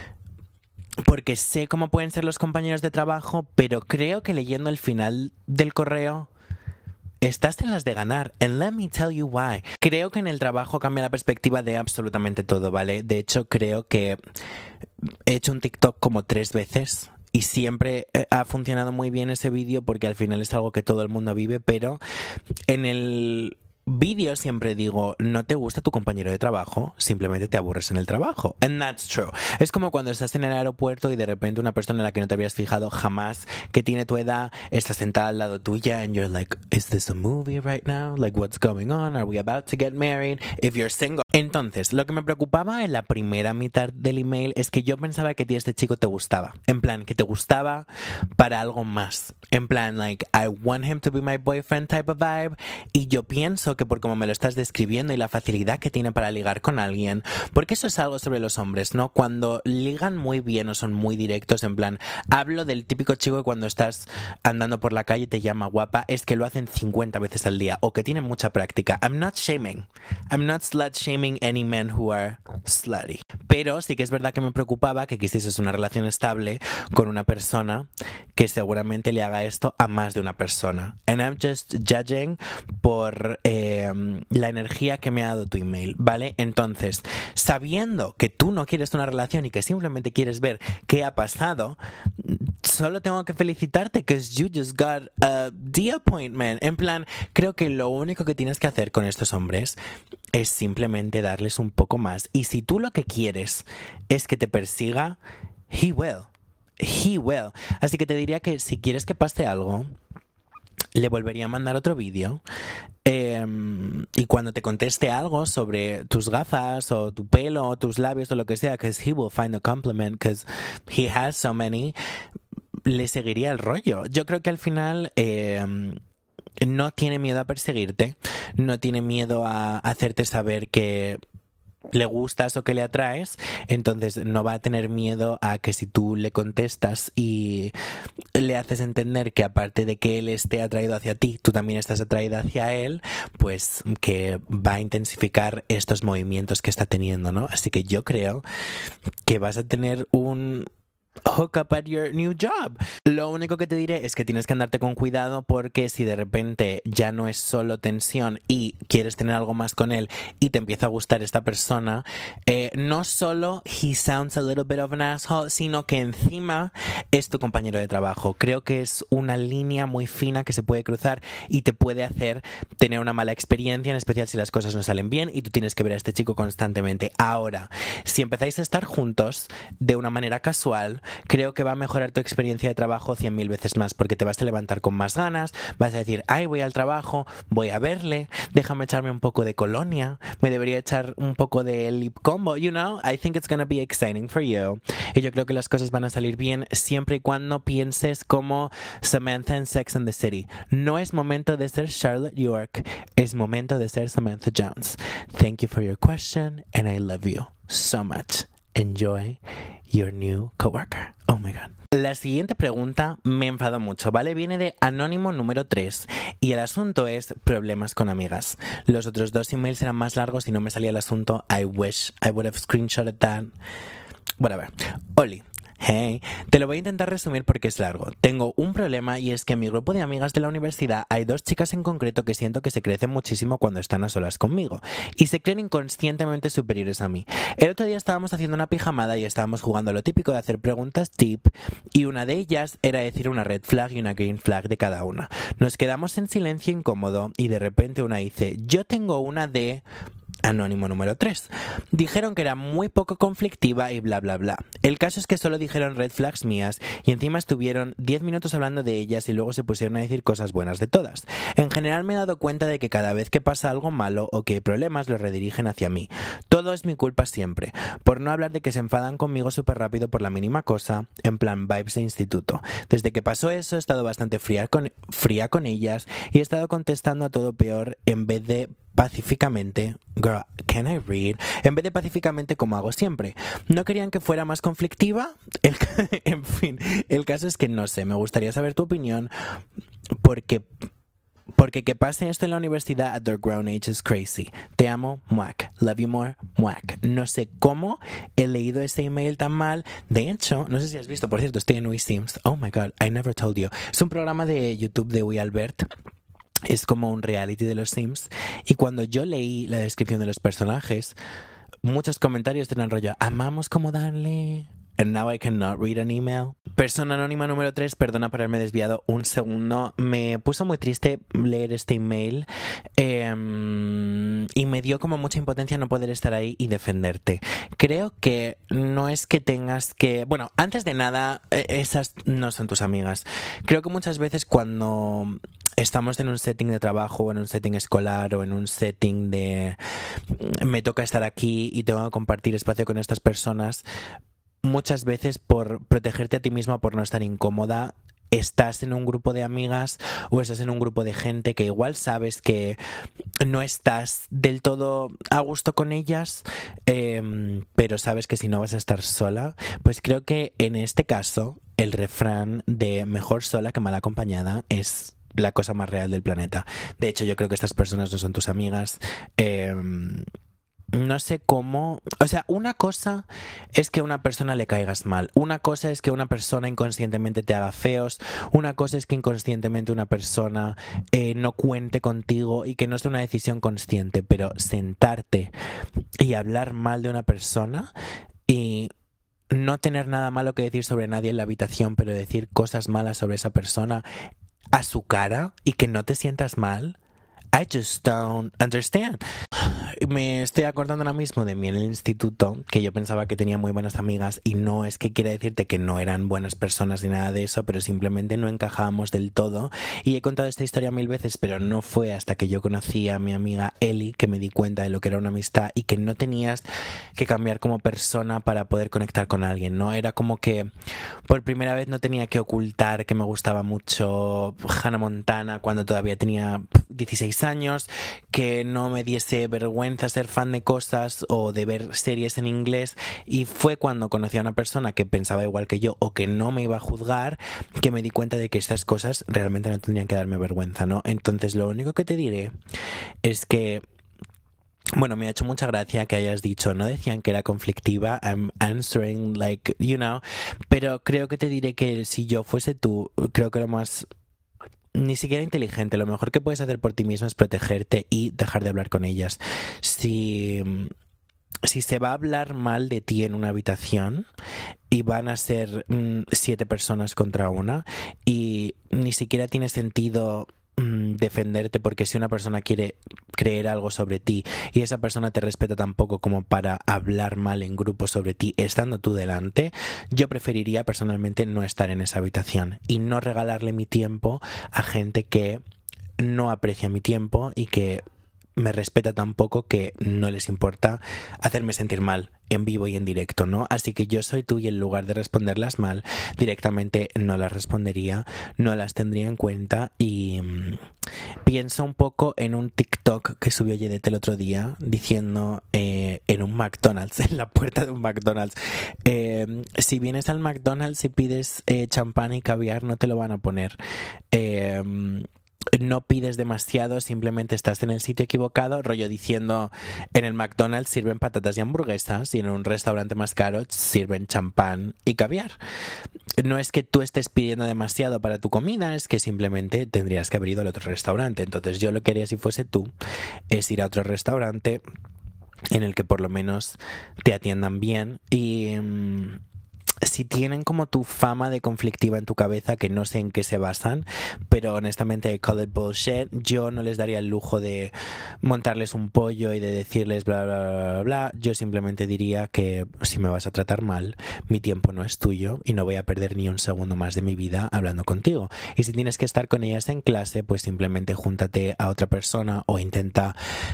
[SPEAKER 1] porque sé cómo pueden ser los compañeros de trabajo, pero creo que leyendo el final del correo estás en las de ganar. And let me tell you why. Creo que en el trabajo cambia la perspectiva de absolutamente todo, ¿vale? De hecho, creo que he hecho un TikTok como 3 veces y siempre ha funcionado muy bien ese vídeo porque al final es algo que todo el mundo vive, pero en el vídeo siempre digo, no te gusta tu compañero de trabajo, simplemente te aburres en el trabajo. And that's true. Es como cuando estás en el aeropuerto y de repente una persona en la que no te habías fijado jamás, que tiene tu edad, está sentada al lado tuya and you're like, is this a movie right now? Like, what's going on? Are we about to get married? If you're single. Entonces, lo que me preocupaba en la primera mitad del email es que yo pensaba que a ti este chico te gustaba. En plan, que te gustaba para algo más. En plan, like, I want him to be my boyfriend type of vibe. Y yo pienso que por como me lo estás describiendo y la facilidad que tiene para ligar con alguien, porque eso es algo sobre los hombres, ¿no? Cuando ligan muy bien o son muy directos, en plan, hablo del típico chico que cuando estás andando por la calle te llama guapa, es que lo hacen 50 veces al día o que tienen mucha práctica. I'm not slut shaming any men who are slutty. Pero sí que es verdad que me preocupaba que quisieses una relación estable con una persona que seguramente le haga esto a más de una persona. And I'm just judging por la energía que me ha dado tu email, ¿vale? Entonces, sabiendo que tú no quieres una relación y que simplemente quieres ver qué ha pasado, solo tengo que felicitarte because you just got a D appointment. En plan, creo que lo único que tienes que hacer con estos hombres es simplemente darles un poco más. Y si tú lo que quieres es que te persiga, he will. He will. Así que te diría que si quieres que pase algo, le volvería a mandar otro vídeo y cuando te conteste algo sobre tus gafas o tu pelo o tus labios o lo que sea, because he will find a compliment because he has so many, le seguiría el rollo. Yo creo que al final no tiene miedo a perseguirte, no tiene miedo a hacerte saber que le gustas o que le atraes, entonces no va a tener miedo a que si tú le contestas y le haces entender que aparte de que él esté atraído hacia ti, tú también estás atraída hacia él, pues que va a intensificar estos movimientos que está teniendo, ¿no? Así que yo creo que vas a tener un hook up at your new job. Lo único que te diré es que tienes que andarte con cuidado porque si de repente ya no es solo tensión y quieres tener algo más con él y te empieza a gustar esta persona, no solo he sounds a little bit of an asshole, sino que encima es tu compañero de trabajo. Creo que es una línea muy fina que se puede cruzar y te puede hacer tener una mala experiencia, en especial si las cosas no salen bien y tú tienes que ver a este chico constantemente. Ahora, si empezáis a estar juntos de una manera casual, creo que va a mejorar tu experiencia de trabajo 100.000 veces más porque te vas a levantar con más ganas, vas a decir, ay, voy al trabajo, voy a verle, déjame echarme un poco de colonia, me debería echar un poco de lip combo, you know, I think it's gonna be exciting for you. Y yo creo que las cosas van a salir bien siempre y cuando pienses como Samantha en Sex and the City. No es momento de ser Charlotte York, es momento de ser Samantha Jones. Thank you for your question and I love you so much. Enjoy your new coworker. Oh my my God. La siguiente pregunta me enfadó mucho, ¿vale? Viene de Anónimo número 3 y el asunto es problemas con amigas. Los otros 2 emails eran más largos y no me salía el asunto. I wish I would have screenshotted that. Whatever. Oli. Hey, te lo voy a intentar resumir porque es largo. Tengo un problema y es que en mi grupo de amigas de la universidad hay 2 chicas en concreto que siento que se crecen muchísimo cuando están a solas conmigo y se creen inconscientemente superiores a mí. El otro día estábamos haciendo una pijamada y estábamos jugando lo típico de hacer preguntas tip y una de ellas era decir una red flag y una green flag de cada una. Nos quedamos en silencio incómodo y de repente una dice, yo tengo una de... Anónimo número 3. Dijeron que era muy poco conflictiva y bla bla bla. El caso es que solo dijeron red flags mías y encima estuvieron 10 minutos hablando de ellas y luego se pusieron a decir cosas buenas de todas. En general me he dado cuenta de que cada vez que pasa algo malo o que hay problemas lo redirigen hacia mí. Todo es mi culpa siempre. Por no hablar de que se enfadan conmigo súper rápido por la mínima cosa, en plan vibes de instituto. Desde que pasó eso he estado bastante fría con ellas y he estado contestando a todo peor en vez de pacíficamente, girl, can I read? En vez de pacíficamente como hago siempre. ¿No querían que fuera más conflictiva? En fin, el caso es que no sé, me gustaría saber tu opinión porque que pase esto en la universidad at their grown age is crazy. Te amo, muac. Love you more, muac. No sé cómo he leído ese email tan mal. De hecho, no sé si has visto, por cierto, estoy en We Sims. Oh my God, I never told you. Es un programa de YouTube de We Albert. Es como un reality de los Sims. Y cuando yo leí la descripción de los personajes, muchos comentarios tenían rollo, amamos como darle... And now I cannot read an email. Persona anónima número 3, perdona por haberme desviado un segundo. Me puso muy triste leer este email y me dio como mucha impotencia no poder estar ahí y defenderte. Creo que no es que tengas que... Bueno, antes de nada, esas no son tus amigas. Creo que muchas veces cuando estamos en un setting de trabajo o en un setting escolar o en un setting de... Me toca estar aquí y tengo que compartir espacio con estas personas... Muchas veces por protegerte a ti misma, por no estar incómoda, estás en un grupo de amigas o estás en un grupo de gente que igual sabes que no estás del todo a gusto con ellas, pero sabes que si no vas a estar sola, pues creo que en este caso el refrán de mejor sola que mal acompañada es la cosa más real del planeta. De hecho, yo creo que estas personas no son tus amigas. No sé cómo... O sea, una cosa es que a una persona le caigas mal. Una cosa es que una persona inconscientemente te haga feos. Una cosa es que inconscientemente una persona no cuente contigo y que no sea una decisión consciente. Pero sentarte y hablar mal de una persona y no tener nada malo que decir sobre nadie en la habitación, pero decir cosas malas sobre esa persona a su cara y que no te sientas mal... I just don't understand. Me estoy acordando ahora mismo de mí en el instituto, que yo pensaba que tenía muy buenas amigas y no es que quiera decirte que no eran buenas personas ni nada de eso, pero simplemente no encajábamos del todo. Y he contado esta historia 1000 veces, pero no fue hasta que yo conocí a mi amiga Eli que me di cuenta de lo que era una amistad y que no tenías que cambiar como persona para poder conectar con alguien, ¿no? Era como que por primera vez no tenía que ocultar que me gustaba mucho Hannah Montana cuando todavía tenía 16 años, que no me diese vergüenza ser fan de cosas o de ver series en inglés, y fue cuando conocí a una persona que pensaba igual que yo o que no me iba a juzgar que me di cuenta de que estas cosas realmente no tendrían que darme vergüenza, ¿no? Entonces lo único que te diré es que bueno, me ha hecho mucha gracia que hayas dicho, no decían que era conflictiva, I'm answering like, you know, pero creo que te diré que si yo fuese tú, creo que lo más... Ni siquiera inteligente, lo mejor que puedes hacer por ti mismo es protegerte y dejar de hablar con ellas. Si se va a hablar mal de ti en una habitación y van a ser 7 personas contra una y ni siquiera tiene sentido defenderte, porque si una persona quiere creer algo sobre ti y esa persona te respeta tan poco como para hablar mal en grupo sobre ti estando tú delante, yo preferiría personalmente no estar en esa habitación y no regalarle mi tiempo a gente que no aprecia mi tiempo y que me respeta tan poco que no les importa hacerme sentir mal en vivo y en directo, ¿no? Así que yo soy tú y en lugar de responderlas mal, directamente no las respondería, no las tendría en cuenta y pienso un poco en un TikTok que subió Yedet el otro día diciendo en un McDonald's, en la puerta de un McDonald's, si vienes al McDonald's y pides champán y caviar no te lo van a poner. Eh, no pides demasiado, simplemente estás en el sitio equivocado, rollo diciendo en el McDonald's sirven patatas y hamburguesas y en un restaurante más caro sirven champán y caviar. No es que tú estés pidiendo demasiado para tu comida, es que simplemente tendrías que haber ido al otro restaurante. Entonces yo lo que haría si fuese tú es ir a otro restaurante en el que por lo menos te atiendan bien y si tienen como tu fama de conflictiva en tu cabeza, que no sé en qué se basan, pero honestamente I call it bullshit, yo no les daría el lujo de montarles un pollo y de decirles bla bla bla bla bla. Yo simplemente diría que si me vas a tratar mal, mi tiempo no es tuyo y no voy a perder ni un segundo más de mi vida hablando contigo. Y si tienes que estar con ellas en clase, pues simplemente júntate a otra persona o intenta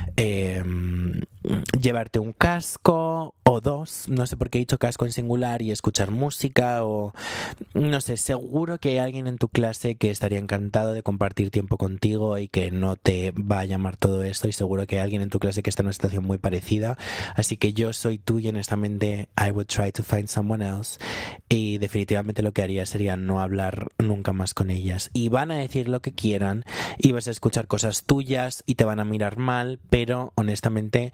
[SPEAKER 1] llevarte un casco o dos, no sé por qué he dicho casco en singular, y escuchar música o no sé, seguro que hay alguien en tu clase que estaría encantado de compartir tiempo contigo y que no te va a llamar todo esto, y seguro que hay alguien en tu clase que está en una situación muy parecida, así que yo soy tú y honestamente I would try to find someone else y definitivamente lo que haría sería no hablar nunca más con ellas y van a decir lo que quieran y vas a escuchar cosas tuyas y te van a mirar mal, pero honestamente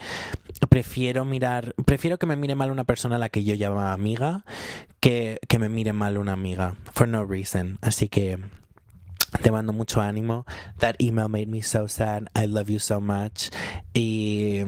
[SPEAKER 1] prefiero que me mire mal una persona a la que yo llamo amiga que me mire mal una amiga for no reason. Así que te mando mucho ánimo. That email made me so sad. I love you so much. Y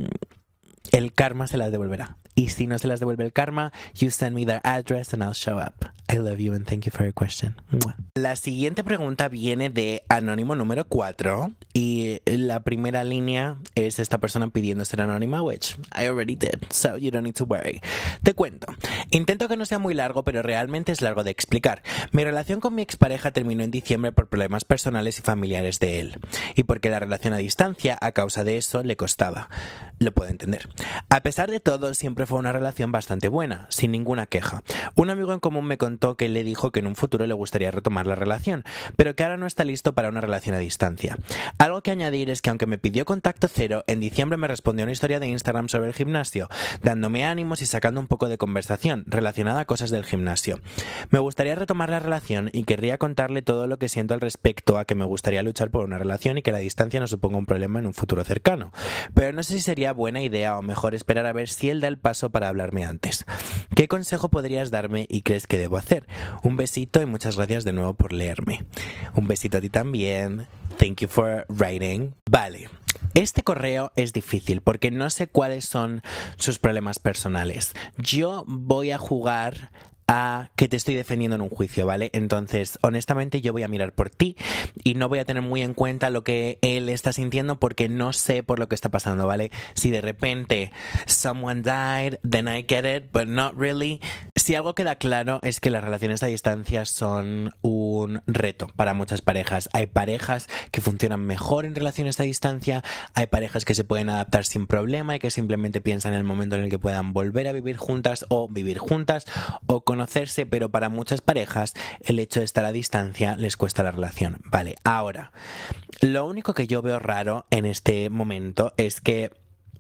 [SPEAKER 1] el karma se las devolverá. Y si no se las devuelve el karma, you send me their address and I'll show up. I love you and thank you for your question. Mua. La siguiente pregunta viene de anónimo número 4 y la primera línea es esta persona pidiendo ser anónima, which I already did, so you don't need to worry. Te cuento. Intento que no sea muy largo, pero realmente es largo de explicar. Mi relación con mi expareja terminó en diciembre por problemas personales y familiares de él, y porque la relación a distancia, a causa de eso, le costaba. Lo puedo entender. A pesar de todo, siempre fue una relación bastante buena, sin ninguna queja. Un amigo en común me contó que él le dijo que en un futuro le gustaría retomar la relación, pero que ahora no está listo para una relación a distancia. Algo que añadir es que aunque me pidió contacto cero, en diciembre me respondió una historia de Instagram sobre el gimnasio, dándome ánimos y sacando un poco de conversación relacionada a cosas del gimnasio. Me gustaría retomar la relación y querría contarle todo lo que siento al respecto, a que me gustaría luchar por una relación y que la distancia no suponga un problema en un futuro cercano. Pero no sé si sería buena idea o mejor esperar a ver si él da el paso para hablarme antes. ¿Qué consejo podrías darme y crees que debo hacer? Un besito y muchas gracias de nuevo por leerme. Un besito a ti también. Thank you for writing. Vale. Este correo es difícil porque no sé cuáles son sus problemas personales. Yo voy a jugar a que te estoy defendiendo en un juicio, ¿vale? Entonces, honestamente, yo voy a mirar por ti y no voy a tener muy en cuenta lo que él está sintiendo porque no sé por lo que está pasando, ¿vale? Si de repente someone died, then I get it, but not really. Si algo queda claro es que las relaciones a distancia son un reto para muchas parejas. Hay parejas que funcionan mejor en relaciones a distancia, hay parejas que se pueden adaptar sin problema y que simplemente piensan en el momento en el que puedan volver a vivir juntas o conocerse, pero para muchas parejas el hecho de estar a distancia les cuesta la relación. Vale, ahora, lo único que yo veo raro en este momento es que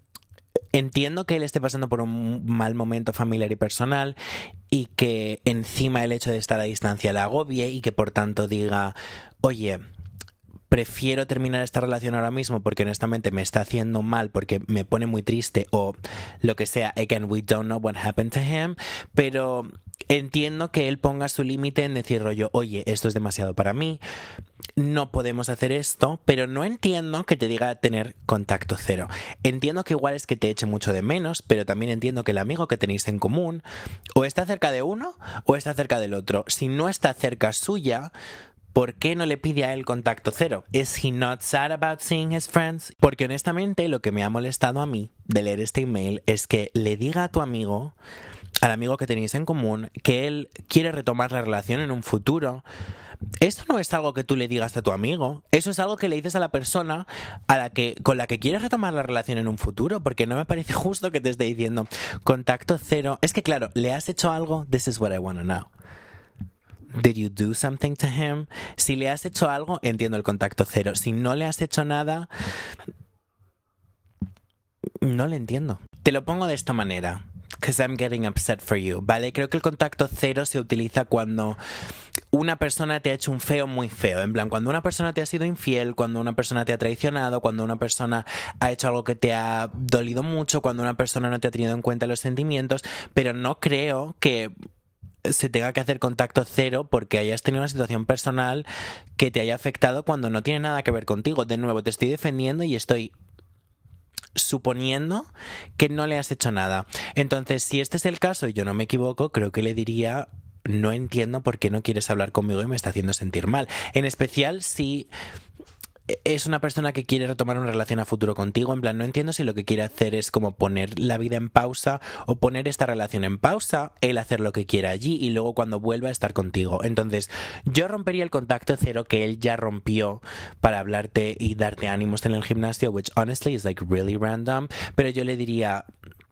[SPEAKER 1] entiendo que él esté pasando por un mal momento familiar y personal y que encima el hecho de estar a distancia le agobie y que por tanto diga, oye, prefiero terminar esta relación ahora mismo porque honestamente me está haciendo mal, porque me pone muy triste o lo que sea. Again, we don't know what happened to him, pero entiendo que él ponga su límite en decir rollo, oye, esto es demasiado para mí, no podemos hacer esto, pero no entiendo que te diga tener contacto cero. Entiendo que igual es que te eche mucho de menos, pero también entiendo que el amigo que tenéis en común o está cerca de uno o está cerca del otro. Si no está cerca suya, ¿por qué no le pide a él contacto cero? ¿Is he not sad about seeing his friends? Porque honestamente lo que me ha molestado a mí de leer este email es que le diga a tu amigo, al amigo que tenéis en común, que él quiere retomar la relación en un futuro, Eso no es algo que tú le digas a tu amigo, eso es algo que le dices a la persona con la que quieres retomar la relación en un futuro, porque no me parece justo que te esté diciendo contacto cero. Es que claro, ¿le has hecho algo? This is what I want to know. Did you do something to him? Si le has hecho algo, entiendo el contacto cero. Si no le has hecho nada, no le entiendo. Te lo pongo de esta manera. Because I'm getting upset for you, ¿vale? Creo que el contacto cero se utiliza cuando una persona te ha hecho un feo muy feo. En plan, cuando una persona te ha sido infiel, cuando una persona te ha traicionado, cuando una persona ha hecho algo que te ha dolido mucho, cuando una persona no te ha tenido en cuenta los sentimientos, pero no creo que se tenga que hacer contacto cero porque hayas tenido una situación personal que te haya afectado cuando no tiene nada que ver contigo. De nuevo, te estoy defendiendo y estoy suponiendo que no le has hecho nada. Entonces, si este es el caso y yo no me equivoco, creo que le diría: no entiendo por qué no quieres hablar conmigo y me está haciendo sentir mal. En especial si es una persona que quiere retomar una relación a futuro contigo. En plan, no entiendo si lo que quiere hacer es como poner la vida en pausa o poner esta relación en pausa, él hacer lo que quiera allí y luego cuando vuelva a estar contigo. Entonces, yo rompería el contacto cero que él ya rompió para hablarte y darte ánimos en el gimnasio, which honestly is like really random, pero yo le diría: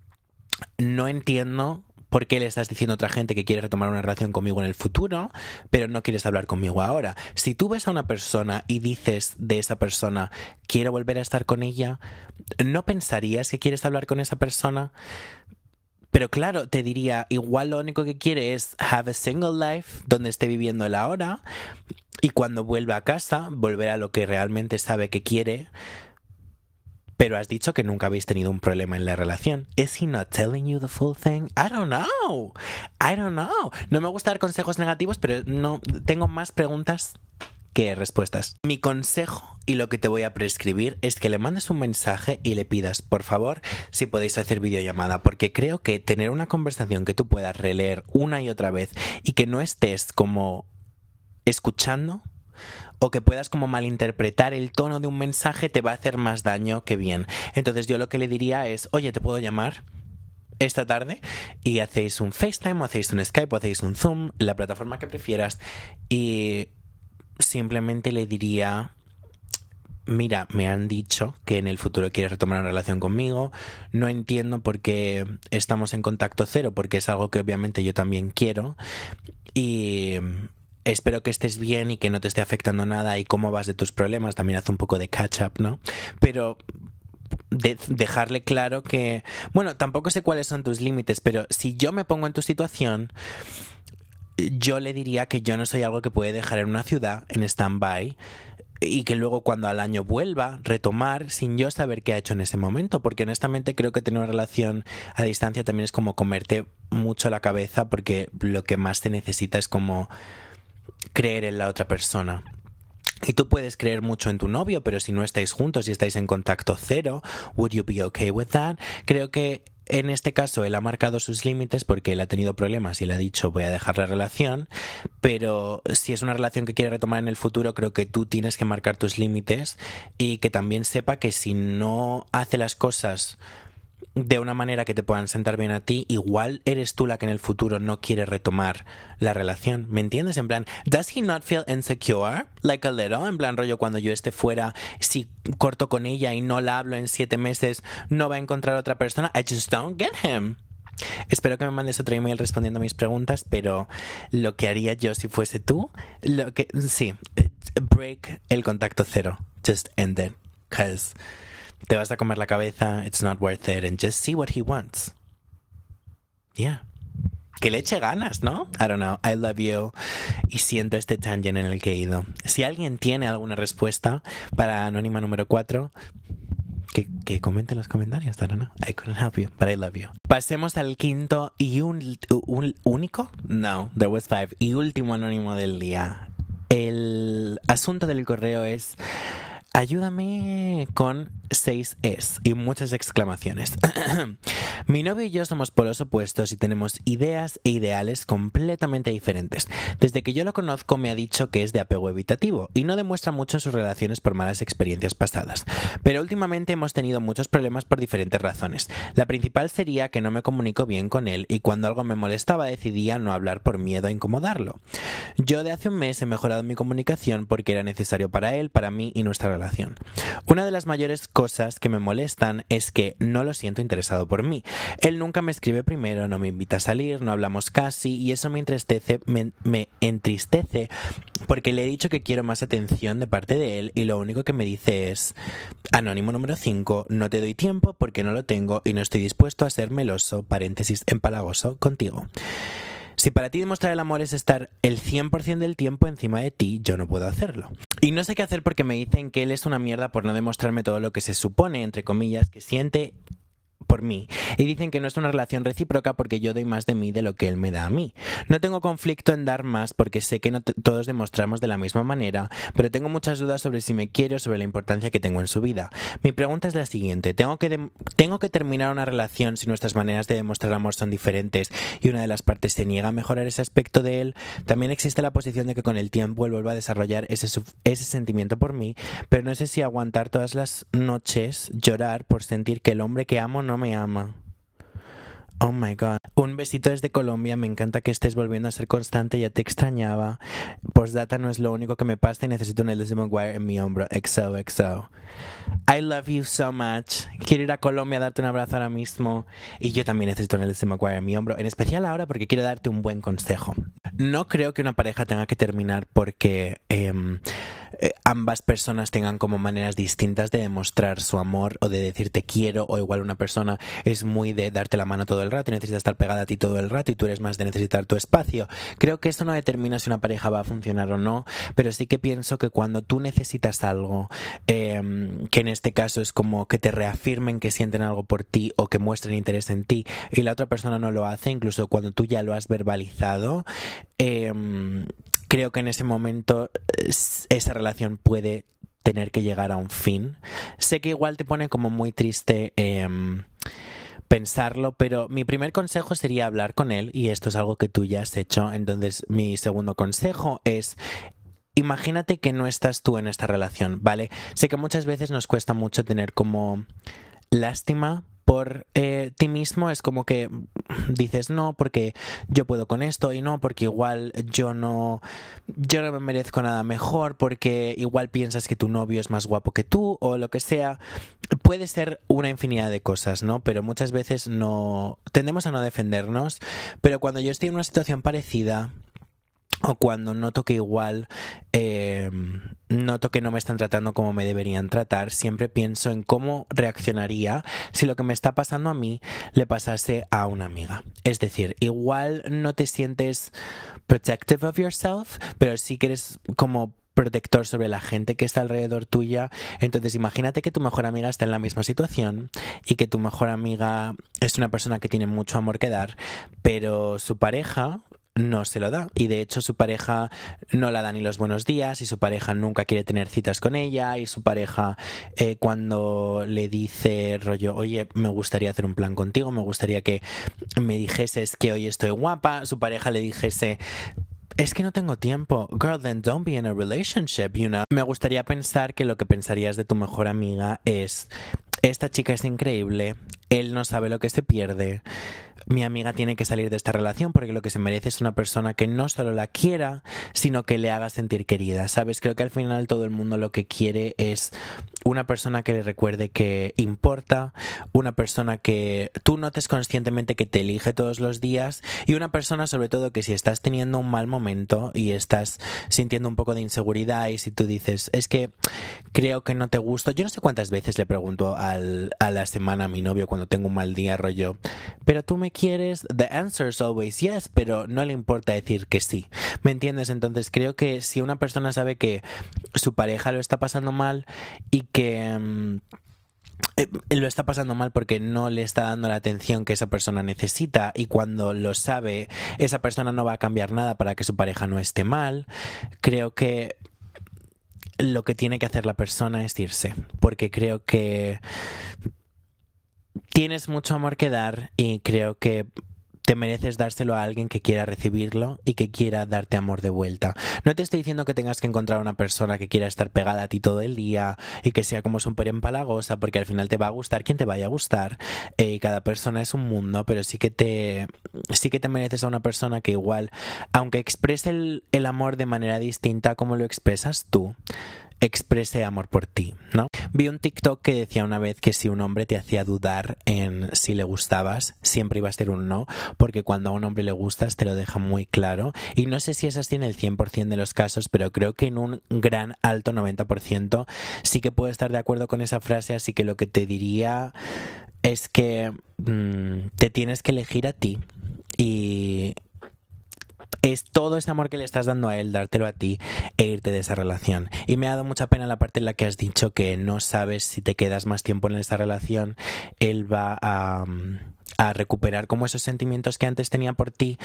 [SPEAKER 1] no entiendo por qué le estás diciendo a otra gente que quiere retomar una relación conmigo en el futuro, pero no quieres hablar conmigo ahora. Si tú ves a una persona y dices de esa persona, quiero volver a estar con ella, ¿no pensarías que quieres hablar con esa persona? Pero claro, te diría, igual lo único que quiere es have a single life, donde esté viviendo el ahora, y cuando vuelva a casa, volver a lo que realmente sabe que quiere. Pero has dicho que nunca habéis tenido un problema en la relación. ¿Is he not telling you the full thing? I don't know. I don't know. No me gusta dar consejos negativos, pero no tengo más preguntas que respuestas. Mi consejo y lo que te voy a prescribir es que le mandes un mensaje y le pidas, por favor, si podéis hacer videollamada, porque creo que tener una conversación que tú puedas releer una y otra vez y que no estés como escuchando o que puedas como malinterpretar el tono de un mensaje te va a hacer más daño que bien. Entonces yo lo que le diría es: oye, ¿te puedo llamar esta tarde? Y hacéis un FaceTime o hacéis un Skype o hacéis un Zoom, la plataforma que prefieras, y simplemente le diría: mira, me han dicho que en el futuro quieres retomar una relación conmigo, no entiendo por qué estamos en contacto cero, porque es algo que obviamente yo también quiero, y espero que estés bien y que no te esté afectando nada y cómo vas de tus problemas. También haz un poco de catch up, ¿no? Pero dejarle claro que, bueno, tampoco sé cuáles son tus límites, pero si yo me pongo en tu situación, yo le diría que yo no soy algo que puede dejar en una ciudad en stand-by y que luego cuando al año vuelva, retomar sin yo saber qué ha hecho en ese momento, porque honestamente creo que tener una relación a distancia también es como comerte mucho la cabeza, porque lo que más te necesita es como creer en la otra persona. Y tú puedes creer mucho en tu novio, pero si no estáis juntos y estáis en contacto cero, would you be okay with that? Creo que en este caso él ha marcado sus límites porque él ha tenido problemas y le ha dicho voy a dejar la relación, pero si es una relación que quiere retomar en el futuro, creo que tú tienes que marcar tus límites y que también sepa que si no hace las cosas de una manera que te puedan sentar bien a ti, igual eres tú la que en el futuro no quiere retomar la relación. ¿Me entiendes? En plan, ¿does he not feel insecure? Like a little. En plan, rollo, cuando yo esté fuera, si corto con ella y no la hablo en 7 meses, no va a encontrar otra persona. I just don't get him. Espero que me mandes otro email respondiendo a mis preguntas, pero lo que haría yo si fuese tú, sí, break el contacto cero. Just end it. Because te vas a comer la cabeza, it's not worth it, and just see what he wants. Yeah. Que le eche ganas, ¿no? I don't know, I love you. Y siento este tangent en el que he ido. Si alguien tiene alguna respuesta para Anónima número 4, que comente en los comentarios. I don't know, I couldn't help you, but I love you. Pasemos al quinto y único? No, there was 5. Y último anónimo del día. El asunto del correo es: ayúdame con 6 Es y muchas exclamaciones. Mi novio y yo somos polos opuestos y tenemos ideas e ideales completamente diferentes. Desde que yo lo conozco me ha dicho que es de apego evitativo y no demuestra mucho en sus relaciones por malas experiencias pasadas. Pero últimamente hemos tenido muchos problemas por diferentes razones. La principal sería que no me comunico bien con él y cuando algo me molestaba decidía no hablar por miedo a incomodarlo. Yo de hace un mes he mejorado mi comunicación porque era necesario para él, para mí y nuestra relación. Una de las mayores cosas que me molestan es que no lo siento interesado por mí. Él nunca me escribe primero, no me invita a salir, no hablamos casi y eso me entristece porque le he dicho que quiero más atención de parte de él y lo único que me dice es: Anónimo número 5, no te doy tiempo porque no lo tengo y no estoy dispuesto a ser meloso, paréntesis, empalagoso, contigo. Si para ti demostrar el amor es estar el 100% del tiempo encima de ti, yo no puedo hacerlo. Y no sé qué hacer porque me dicen que él es una mierda por no demostrarme todo lo que se supone, entre comillas, que siente por mí. Y dicen que no es una relación recíproca porque yo doy más de mí de lo que él me da a mí. No tengo conflicto en dar más porque sé que no todos demostramos de la misma manera, pero tengo muchas dudas sobre si me quiere o sobre la importancia que tengo en su vida. Mi pregunta es la siguiente: ¿tengo que terminar una relación si nuestras maneras de demostrar amor son diferentes y una de las partes se niega a mejorar ese aspecto de él? También existe la posición de que con el tiempo él vuelva a desarrollar ese sentimiento por mí, pero no sé si aguantar todas las noches llorar por sentir que el hombre que amo no me ama. Oh my God. Un besito desde Colombia. Me encanta que estés volviendo a ser constante. Ya te extrañaba. Postdata, no es lo único que me pasa y necesito un Lizzie McGuire en mi hombro. XOXO. I love you so much. Quiero ir a Colombia a darte un abrazo ahora mismo. Y yo también necesito un Lizzie McGuire en mi hombro. En especial ahora porque quiero darte un buen consejo. No creo que una pareja tenga que terminar porque ambas personas tengan como maneras distintas de demostrar su amor o de decir te quiero, o igual una persona es muy de darte la mano todo el rato y necesita estar pegada a ti todo el rato y tú eres más de necesitar tu espacio. Creo que eso no determina si una pareja va a funcionar o no, pero sí que pienso que cuando tú necesitas algo, que en este caso es como que te reafirmen que sienten algo por ti o que muestren interés en ti y la otra persona no lo hace, incluso cuando tú ya lo has verbalizado, creo que en ese momento esa relación puede tener que llegar a un fin. Sé que igual te pone como muy triste pensarlo, pero mi primer consejo sería hablar con él y esto es algo que tú ya has hecho. Entonces mi segundo consejo es: imagínate que no estás tú en esta relación, ¿vale? Sé que muchas veces nos cuesta mucho tener como lástima por ti mismo. Es como que dices no porque yo puedo con esto y no porque igual yo no me merezco nada mejor, porque igual piensas que tu novio es más guapo que tú o lo que sea. Puede ser una infinidad de cosas, ¿no? Pero muchas veces no tendemos a no defendernos, pero cuando yo estoy en una situación parecida o cuando noto que igual noto que no me están tratando como me deberían tratar, siempre pienso en cómo reaccionaría si lo que me está pasando a mí le pasase a una amiga. Es decir, igual no te sientes protective of yourself, pero sí que eres como protector sobre la gente que está alrededor tuya. Entonces imagínate que tu mejor amiga está en la misma situación y que tu mejor amiga es una persona que tiene mucho amor que dar, pero su pareja no se lo da, y de hecho su pareja no la da ni los buenos días y su pareja nunca quiere tener citas con ella y su pareja cuando le dice rollo, oye, me gustaría hacer un plan contigo, me gustaría que me dijeses que hoy estoy guapa, su pareja le dijese: es que no tengo tiempo. Girl, then don't be in a relationship, you know. Me gustaría pensar que lo que pensarías de tu mejor amiga es: esta chica es increíble, él no sabe lo que se pierde, mi amiga tiene que salir de esta relación porque lo que se merece es una persona que no solo la quiera, sino que le haga sentir querida, ¿sabes? Creo que al final todo el mundo lo que quiere es una persona que le recuerde que importa, una persona que tú notes conscientemente que te elige todos los días y una persona sobre todo que si estás teniendo un mal momento y estás sintiendo un poco de inseguridad y si tú dices, es que creo que no te gusto, yo no sé cuántas veces le pregunto a la semana a mi novio cuando tengo un mal día, rollo, pero tú me quieres, the answer is always yes, pero no le importa decir que sí, ¿me entiendes? Entonces creo que si una persona sabe que su pareja lo está pasando mal y que lo está pasando mal porque no le está dando la atención que esa persona necesita, y cuando lo sabe esa persona no va a cambiar nada para que su pareja no esté mal, creo que lo que tiene que hacer la persona es irse, porque creo que tienes mucho amor que dar y creo que te mereces dárselo a alguien que quiera recibirlo y que quiera darte amor de vuelta. No te estoy diciendo que tengas que encontrar una persona que quiera estar pegada a ti todo el día y que sea como súper empalagosa, porque al final te va a gustar quien te vaya a gustar. Cada persona es un mundo, pero sí que te mereces a una persona que igual, aunque exprese el amor de manera distinta como lo expresas tú, exprese amor por ti, ¿no? Vi un TikTok que decía una vez que si un hombre te hacía dudar en si le gustabas, siempre iba a ser un no, porque cuando a un hombre le gustas te lo deja muy claro. Y no sé si es así en el 100% de los casos, pero creo que en un gran alto 90% sí que puedo estar de acuerdo con esa frase, así que lo que te diría es que te tienes que elegir a ti y es todo ese amor que le estás dando a él, dártelo a ti e irte de esa relación. Y me ha dado mucha pena la parte en la que has dicho que no sabes si te quedas más tiempo en esa relación, él va a recuperar como esos sentimientos que antes tenía por ti.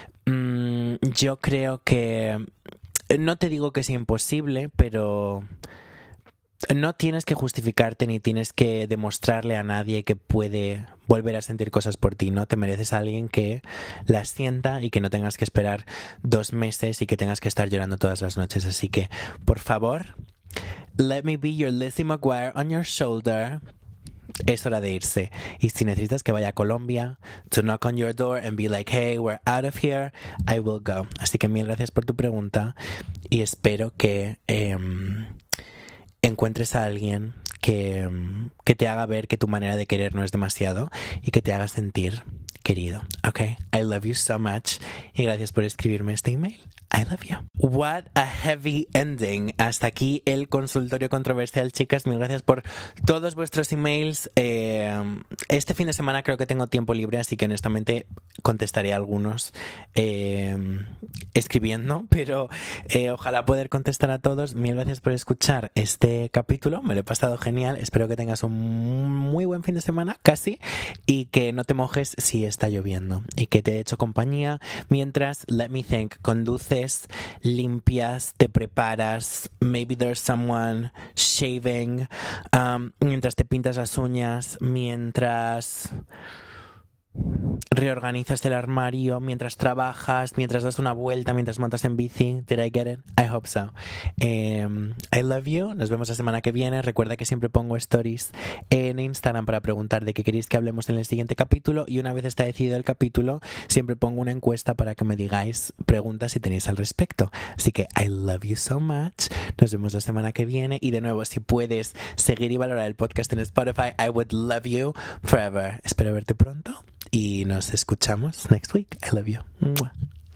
[SPEAKER 1] Yo creo que, no te digo que sea imposible, pero no tienes que justificarte ni tienes que demostrarle a nadie que puede volver a sentir cosas por ti, ¿no? Te mereces a alguien que las sienta y que no tengas que esperar 2 meses y que tengas que estar llorando todas las noches. Así que, por favor, let me be your Lizzie McGuire on your shoulder. Es hora de irse. Y si necesitas que vaya a Colombia, to knock on your door and be like, hey, we're out of here, I will go. Así que mil gracias por tu pregunta y espero que encuentres a alguien que te haga ver que tu manera de querer no es demasiado y que te haga sentir querido. Ok, I love you so much y gracias por escribirme este email. I love you. What a heavy ending. Hasta aquí el consultorio controversial, chicas. Mil gracias por todos vuestros emails. Este fin de semana creo que tengo tiempo libre, así que honestamente contestaré a algunos escribiendo, pero ojalá poder contestar a todos. Mil gracias por escuchar este capítulo. Me lo he pasado genial. Espero que tengas un muy buen fin de semana, casi, y que no te mojes si está lloviendo y que te he hecho compañía mientras, let me think, conduces, limpias, te preparas, maybe there's someone shaving, mientras te pintas las uñas, mientras reorganizas el armario, mientras trabajas, mientras das una vuelta, mientras montas en bici. Did I get it? I hope so. I love you. Nos vemos la semana que viene. Recuerda que siempre pongo stories en Instagram para preguntar de qué queréis que hablemos en el siguiente capítulo, y una vez está decidido el capítulo siempre pongo una encuesta para que me digáis preguntas si tenéis al respecto. Así que I love you so much. Nos vemos la semana que viene, y de nuevo, si puedes seguir y valorar el podcast en Spotify, I would love you forever. Espero verte pronto y nos escuchamos next week. I love you. Mwah.